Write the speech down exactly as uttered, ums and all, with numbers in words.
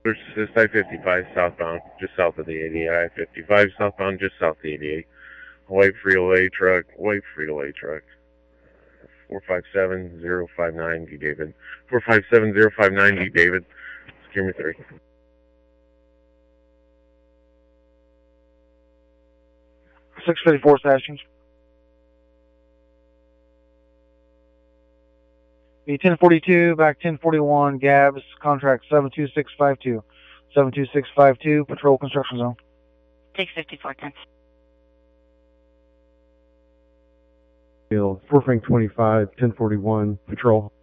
This is I fifty-five southbound, just south of the eighty-eight. I fifty-five southbound, just south of the eighty-eight. White Frito-Lay truck, white Frito-Lay truck. four five seven zero five nine D David. four five seven zero five nine D David. Secure me three. six fifty-four stations. Be ten forty-two, back ten forty-one, Gabs, contract seven two six five two. seven two six five two, patrol construction zone. six fifty-four, ten. Field, four Frank twenty-five, ten forty-one, patrol.